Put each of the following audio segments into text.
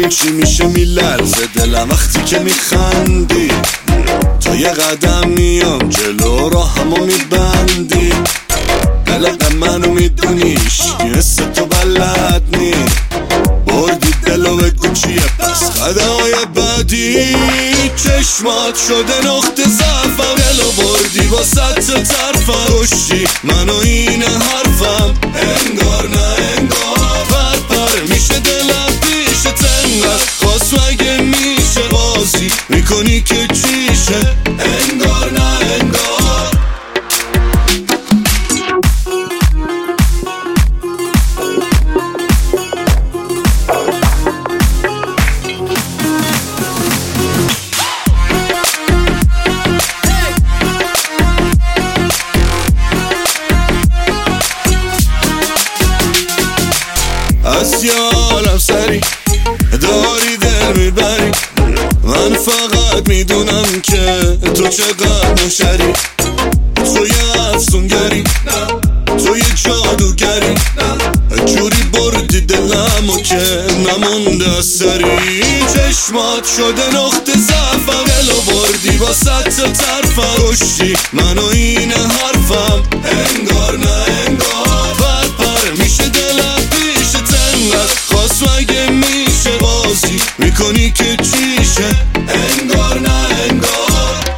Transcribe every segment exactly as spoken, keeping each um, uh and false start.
ببین چی میشه میلرزه دلم وقتی که میخندی. تا یه قدم میام جلو راهمو میبندی. قلق منو میدونیش یه حس تو بلد نی. بردی دلو بگو چیه پس قدای بعدی. چشمات شده نقطه ضعفم. دلو بردی با ست طرفم. کشتی منو این حرفم. انگار نه انگار پر پر میشه دلم پیش تنقدر. خواست مگه میشه بازی میکنی که چیشه. انگار نه انگار. از یالم سری داری دل میبری. من فقط میدونم که تو چقدر مشری. تو یه افسونگری تو یه جادوگری. جوری بردی دلمو که نمونده سری. چشمات شده نقطه ضعفم. دلو بردی با ست طرفم. کشتی منو این حرفم. انگار نه انگار پر پر میشه دلم پیش تنقدر. خواست مگه میشه بازی میکنی که چیشه. انگار نه انگار.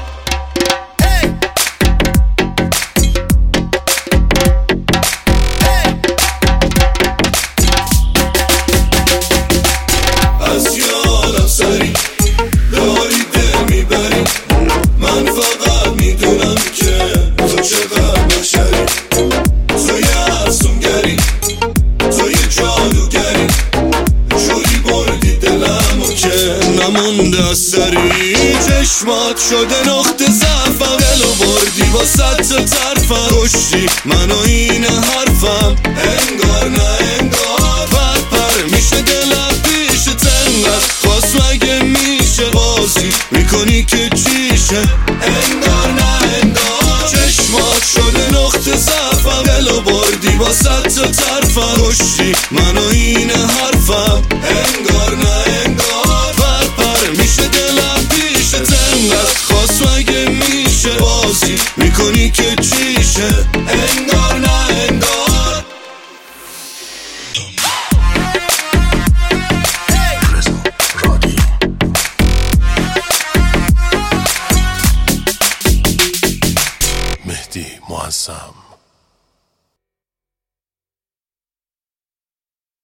از یادم سری داری دل میبری. من فقط میدونم که تو چقدر بشری. تو یه افسونگری تو یه جادوگری. جوری بردی دلمو که نمونده سری. چشمات شده نقطه ضعفم. دلو بردی با ست طرفم. کشتی منو این حرفم. انگار نه انگار پر پر میشه دلم پیش تنقدر. خواست مگه میشه بازی میکنی که چیشه. انگار نه انگار. چشمات شده نقطه ضعفم. دلو بردی با ست طرفم. کشتی منو این حرفم. انگار نه انگار پر پر میشه دلم پیش تنقدر. خواست مگه میشه بازی میکنی که چیشه. انگار نه انگار. مهدی معظم.